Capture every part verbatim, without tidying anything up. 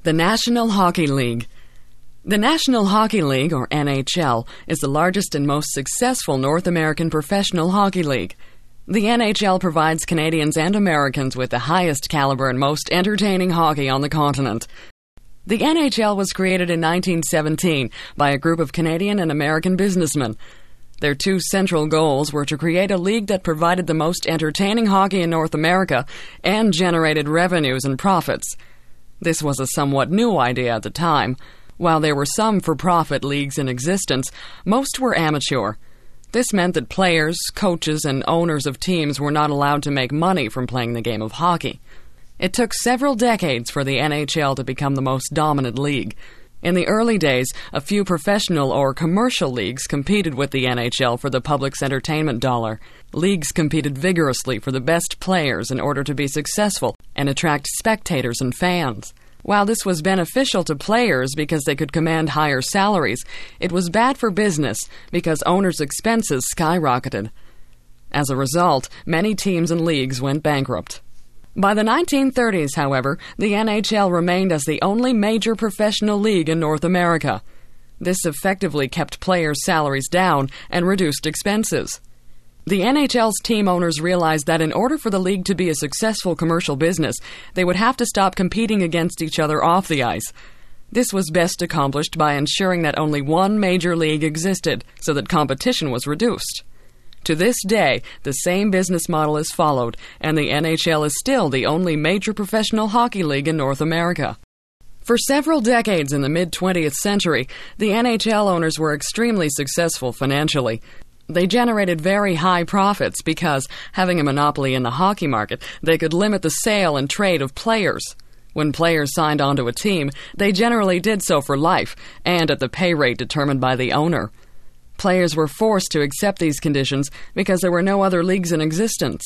The National Hockey League. The National Hockey League, or N H L, is the largest and most successful North American professional hockey league. The N H L provides Canadians and Americans with the highest caliber and most entertaining hockey on the continent. The N H L was created in nineteen seventeen by a group of Canadian and American businessmen. Their two central goals were to create a league that provided the most entertaining hockey in North America and generated revenues and profits. This was a somewhat new idea at the time. While there were some for-profit leagues in existence, most were amateur. This meant that players, coaches, and owners of teams were not allowed to make money from playing the game of hockey. It took several decades for the N H L to become the most dominant league. In the early days, a few professional or commercial leagues competed with the N H L for the public's entertainment dollar. Leagues competed vigorously for the best players in order to be successful and attract spectators and fans. While this was beneficial to players because they could command higher salaries, it was bad for business because owners' expenses skyrocketed. As a result, many teams and leagues went bankrupt. By the nineteen thirties, however, the N H L remained as the only major professional league in North America. This effectively kept players' salaries down and reduced expenses. The N H L's team owners realized that in order for the league to be a successful commercial business, they would have to stop competing against each other off the ice. This was best accomplished by ensuring that only one major league existed so that competition was reduced. To this day, the same business model is followed, and the N H L is still the only major professional hockey league in North America. For several decades in the mid-twentieth century, the N H L owners were extremely successful financially. They generated very high profits because, having a monopoly in the hockey market, they could limit the sale and trade of players. When players signed onto a team, they generally did so for life, and at the pay rate determined by the owner. Players were forced to accept these conditions because there were no other leagues in existence.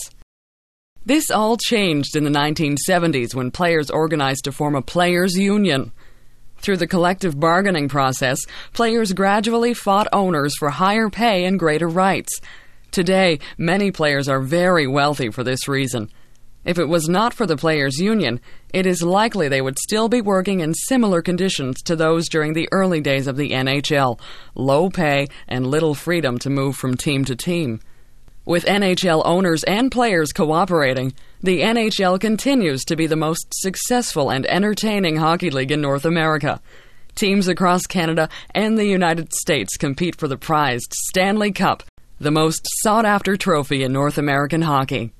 This all changed in the nineteen seventies when players organized to form a players' union. Through the collective bargaining process, players gradually fought owners for higher pay and greater rights. Today, many players are very wealthy for this reason. If it was not for the players' union, it is likely they would still be working in similar conditions to those during the early days of the N H L, low pay and little freedom to move from team to team. With N H L owners and players cooperating, the N H L continues to be the most successful and entertaining hockey league in North America. Teams across Canada and the United States compete for the prized Stanley Cup, the most sought-after trophy in North American hockey.